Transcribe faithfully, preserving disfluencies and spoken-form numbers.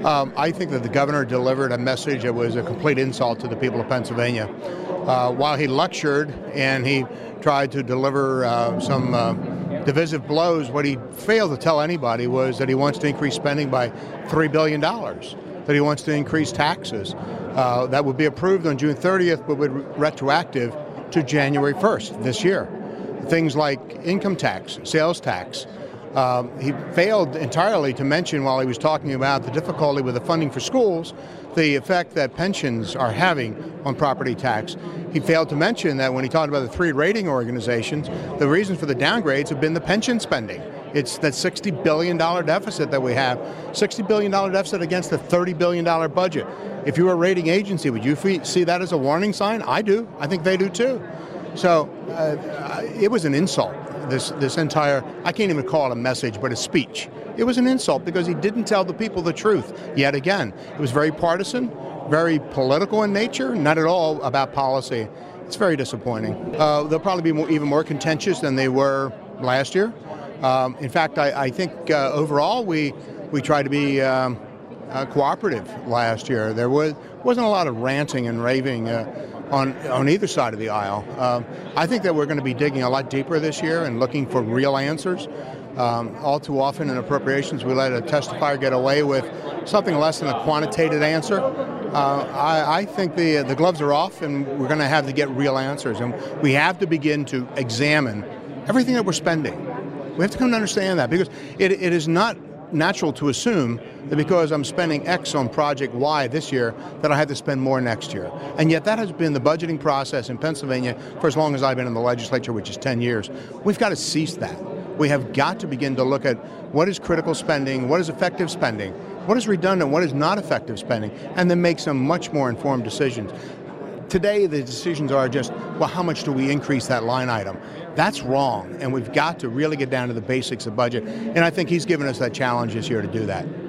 Um, I think that the governor delivered a message that was a complete insult to the people of Pennsylvania. Uh, while he lectured and he tried to deliver uh, some uh, divisive blows, what he failed to tell anybody was that he wants to increase spending by three billion dollars, that he wants to increase taxes. Uh, that would be approved on June thirtieth, but would be retroactive to January first this year. Things like income tax, sales tax. Um, he failed entirely to mention, while he was talking about the difficulty with the funding for schools, the effect that pensions are having on property tax. He failed to mention that when he talked about the three rating organizations, the reason for the downgrades have been the pension spending. It's that sixty billion dollars deficit that we have, sixty billion dollars deficit against a thirty billion dollars budget. If you were a rating agency, would you see that as a warning sign? I do. I think they do too. So uh, it was an insult, this, this entire, I can't even call it a message, but a speech. It was an insult because he didn't tell the people the truth yet again. It was very partisan, very political in nature, not at all about policy. It's very disappointing. Uh, they'll probably be more, even more contentious than they were last year. Um, in fact, I, I think uh, overall we, we tried to be um, uh, cooperative last year. There was, wasn't a lot of ranting and raving uh, on, on either side of the aisle. Um, I think that we're going to be digging a lot deeper this year and looking for real answers. Um, all too often in appropriations, we let a testifier get away with something less than a quantitative answer. Uh, I, I think the, the gloves are off, and we're going to have to get real answers. And we have to begin to examine everything that we're spending. We have to come to understand that, because it, it is not natural to assume that because I'm spending X on project Y this year, that I have to spend more next year. And yet that has been the budgeting process in Pennsylvania for as long as I've been in the legislature, which is ten years. We've got to cease that. We have got to begin to look at what is critical spending, what is effective spending, what is redundant, what is not effective spending, and then make some much more informed decisions. Today, the decisions are just, well, how much do we increase that line item? That's wrong, and we've got to really get down to the basics of budget, and I think he's given us that challenge this year to do that.